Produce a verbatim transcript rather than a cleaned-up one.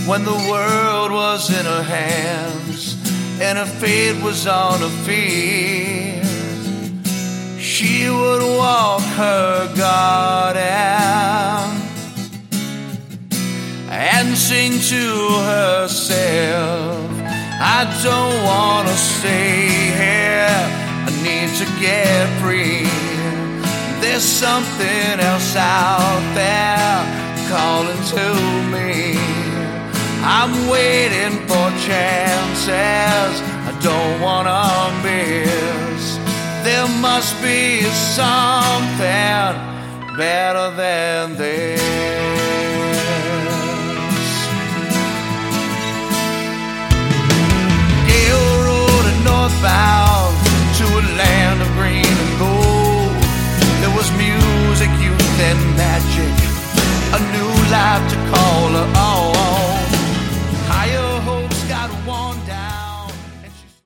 when the world was in her hands and her fate was on her feet. She would walk her garden and sing to herself, I don't wanna stay here, I need to get free. There's something else out there calling to me. I'm waiting for chances I don't wanna miss. There must be something better than this. Gale rode northbound to a land of green and gold. There was music, youth, and magic, a new life to call her own. Higher hopes got worn down.